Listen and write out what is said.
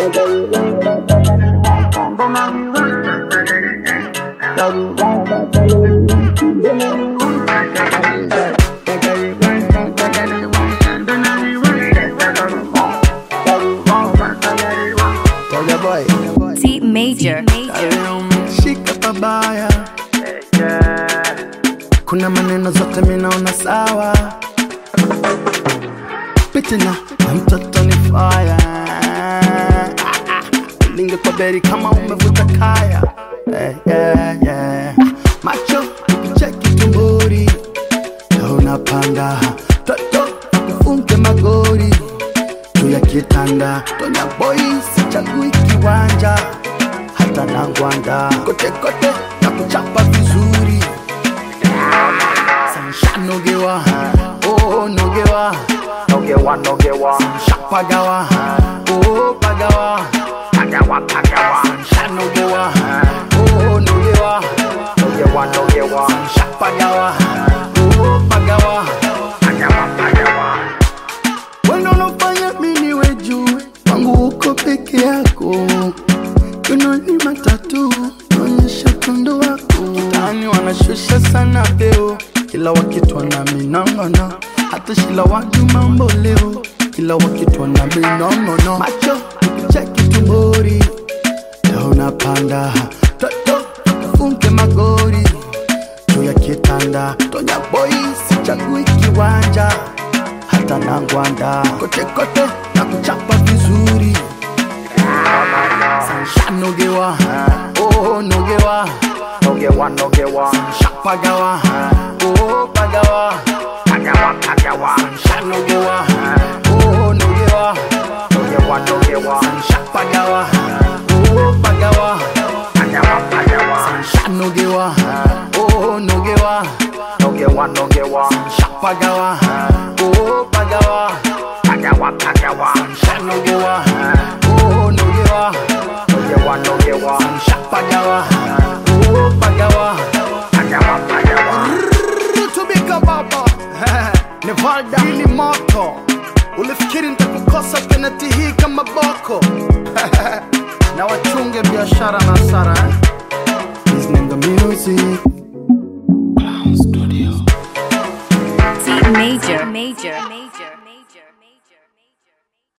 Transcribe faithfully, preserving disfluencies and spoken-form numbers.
T Major. Shika pabaya. Kuna maneno zote minaona sawa. Pitina, mtoto ni fire. Linge kwa beri kama umevuta kaya. Yeah, yeah, yeah. Macho, cheki tumburi. Yauna panda. Toto, kufunke magori. Tuya kitanda. Tonya boy, sichagui kiwanja. Hata nangwanda. Kote kote, na kuchapa vizuri. Sansha nogewa. Oh, nogewa. Nogewa, nogewa. Sansha pagawa. Oh, pagawa. Pagawa, pagawa. Sansha nogewa. Oh, nogewa. Nogewa, nogewa. Sansha pagawa. Oh, pagawa. Pagawa, pagawa. Wendo nofanya mini weju. Wangu uko peke yako. Kuno ni matatu. Onyesha tundu wako. Kitani wanashusha sana beo. Kila wakitu wana minongona. Hata shila waju mambo leo. Kila wakitu wana minongona. Macho, cheki tumbori. Yauna panda. Toto, funke magori. Tuya kitanda. Tonya boy, sichagui kiwanja. Hata nangwanda. Kote kote, na kuchapa vizuri. Sansha nogewa. Oh, nogewa. Nogewa, nogewa. Sansha pagawa. Oh, pagawa. Pagawa, pagawa. Sansha nogewa. Oh, nogewa. Nogewa, nogewa. Sansha pagawa. Oh, pagawa. Pagawa, pagawa. Sansha nogewa. Oh, nogewa. Nogewa, nogewa. Sansha pagawa. Oh, pagawa. Pagawa, pagawa. Sansha nogewa. Oh, nogewa. Nogewa, nogewa. Sansha pagawa. Oh, pagawa. Pagawa, pagawa. Tumika baba. Nevalda hili moto. Ulifikiri nitakukosa penalty hii kama boko. Na wachunge biashara na sara. Listening the music. Clown Studio. T Major. Major.